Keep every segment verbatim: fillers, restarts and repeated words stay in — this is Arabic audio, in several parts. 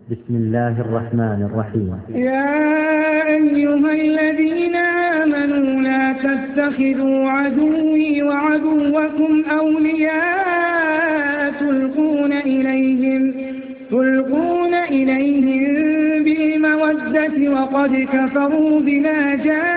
بسم الله الرحمن الرحيم. يا أيها الذين آمنوا لا تتخذوا عدوي وعدوكم أولياء تلقون إليهم, تلقون إليهم بالمودة وقد كفروا بما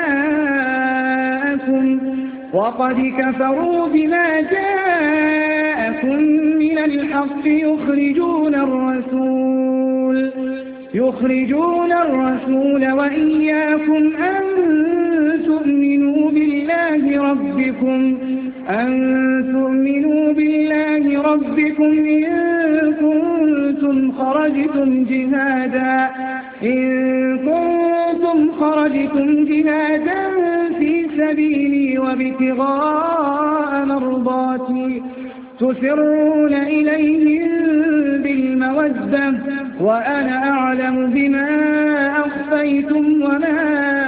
جاءكم وقد كفروا بما جاءكم من الحق يخرجون الرسول يخرجون الرسول وإياكم أن تؤمنوا بالله ربكم أن تؤمنوا بالله ربكم إن كنتم خرجتم جهادا إن كنتم خرجتم جهادا في سبيلي وابتغاء مرضاتي تسرون إليهم بالمودة وأنا أعلم بما أخفيتم وما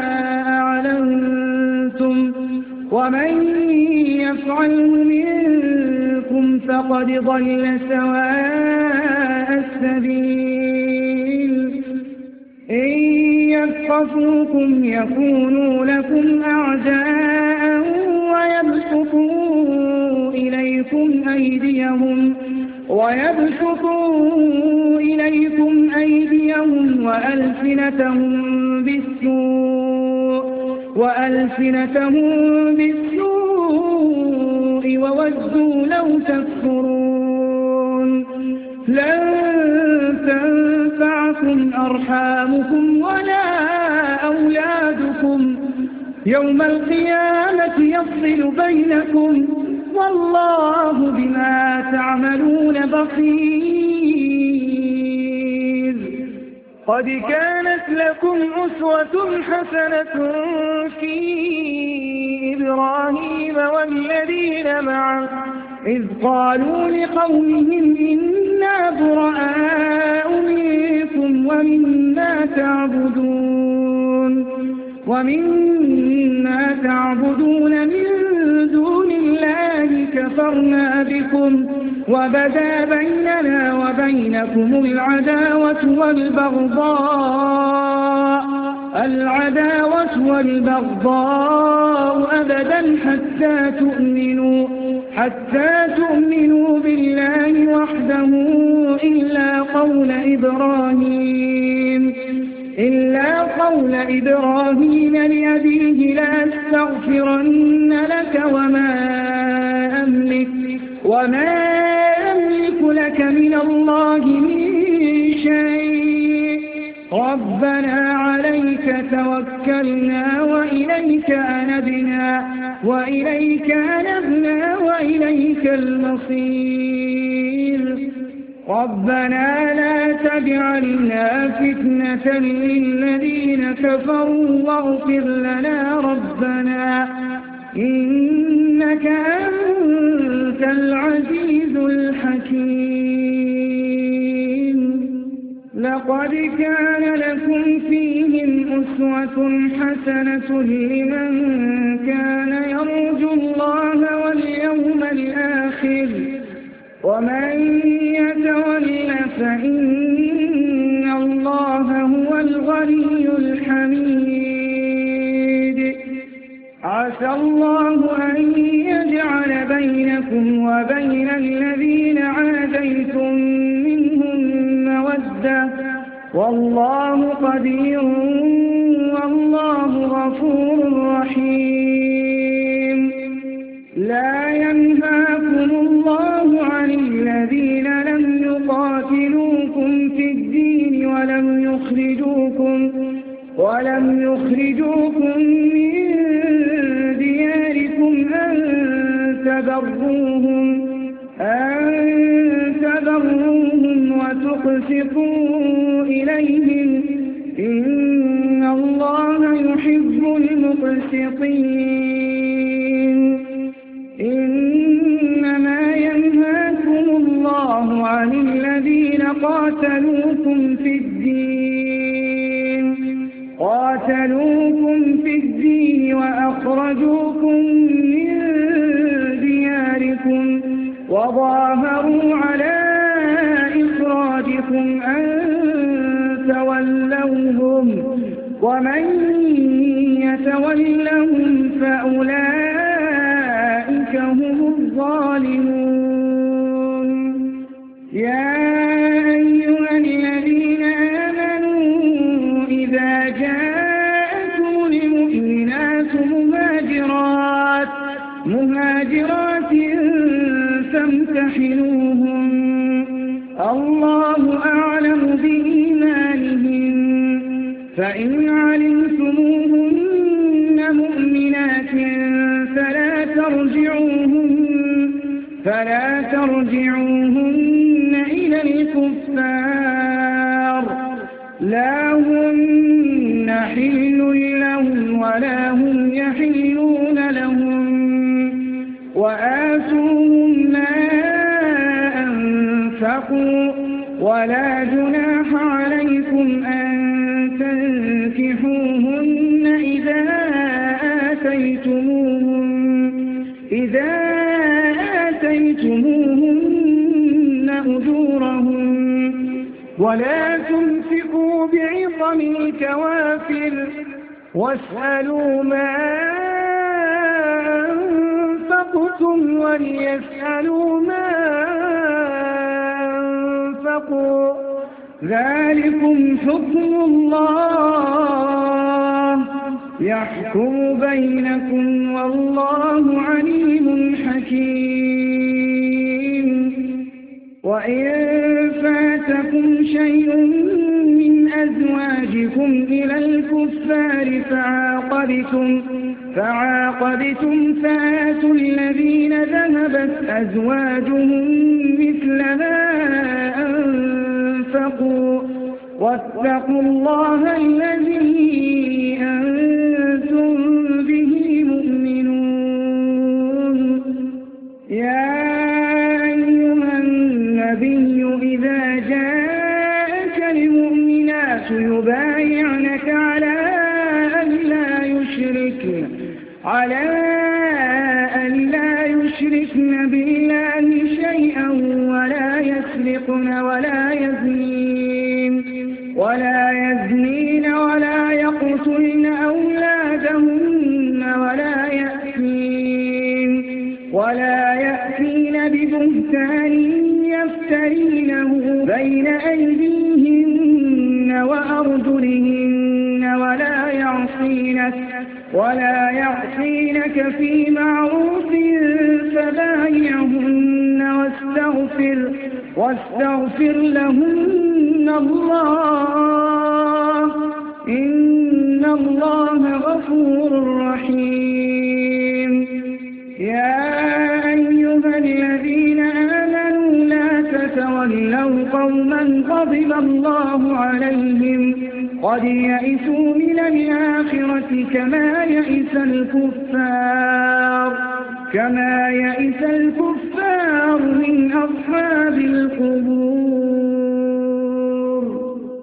أعلنتم ومن يفعله منكم فقد ضل سواء السبيل إن يثقفوكم يكونوا لكم أعداء ويبسطوا إليكم أيديهم ويبسطوا إليكم أيديهم وألسنتهم بالسوء وألسنتهم بالسوء وودوا لو تكفرون لن تنفعكم أرحامكم ولا أولادكم يوم القيامة يفصل بينكم والله بما تعملون بصير. قد كانت لكم أسوة حسنة في إبراهيم والذين معه إذ قالوا لقومهم إنا براء منكم ومما تعبدون ومما تعبدون من دون الله كفرنا بكم وبدا بيننا وبينكم العداوة والبغضاء العداوة والبغضاء أبدا حتى تؤمنوا حتى تؤمنوا بالله وحده إلا قول إبراهيم إلا قول إبراهيم لأبيه لأستغفرن لك وما أملك وما أملك لك من الله من شيء ربنا عليك توكلنا وإليك أنبنا وإليك أنبنا وإليك المصير ربنا لا تجعلنا فتنة للذين كفروا واغفر لنا ربنا إنك أنت العزيز الحكيم. لقد كان لكم فيهم أسوة حسنة لمن كان يرجو الله واليوم الآخر ومن يتول فإن الله هو الغني الحميد. عسى الله أن يجعل بينكم وبين الذين عاديتم منهم مودة والله قدير والله غفور رحيم. لا ينهاكم الله عن الذين لم يقاتلوكم في الدين ولم يخرجوكم ولم يخرجوكم من دياركم أن تبروهم أن تبروهم وتقسطوا إليهم إن الله يحب المقسطين. إنما ينهاكم الله عن الذين قاتلوكم في الدين قاتلوكم في الدين وأخرجوكم من دياركم وظاهروا على إخراجكم أن ومن يتولهم فأولئك هم الظالمون. يا أيها الذين آمنوا إذا جاءكم المؤمنات مهاجرات مهاجرات فامتحنوهن الله أعلم بإيمانهن فإن علمتموهن مؤمنات فلا ترجعوهن فلا ترجعوهن إلى الكفار لا هن حل لهم ولا هم يحلون لهم وآتوهم ما أنفقوا ولا جناح عليكم أن تنكحوهن إذا آتيتموهن إذا آتيتموهن أجورهن ولا تنفقوا بعظم الكوافر واسألوا ما أنفقتم وليسألوا ما أنفقوا ذلكم حكم الله يحكم بينكم والله عليم حكيم. وإن فاتكم شيء من أزواجكم إلى الكفار فعاقبتم فعاقبتم فآتوا الذين ذهبت أزواجهم مثل ما أنفقوا واتقوا الله الذي أنتم به مؤمنون. يا أيها النبي إذا جاءك المؤمنات يبايعنك على أن لا يشركن على أن لا يشركن بالله شيئا ولا يسرقن ولا يزنين ولا يزنين ولا يقتلن أولادهن ولا يأتين ولا يأتين ببهتان يفترينه بين أيديهن وأرجلهن ولا يعصينك ولا يعصينك في معروف فبايعهن واستغفر واستغفر لهن الله إن الله غفور رحيم. يا أيها الذين آمنوا لا تتولوا قوما غضب الله عليهم قد يئسوا من الآخرة كما يئس الكفار كما يئس الكفار من أصحاب القبور.